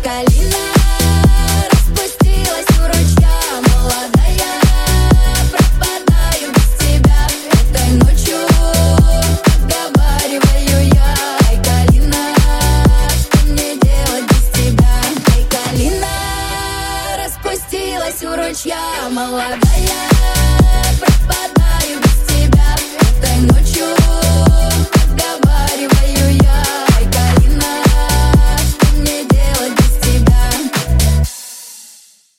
Калина распустилась у ручья, молодая, пропадаю без тебя. Этой ночью отговариваю я. Ай, Калина, что мне делать без тебя? Ай, Калина распустилась у ручья, молодая.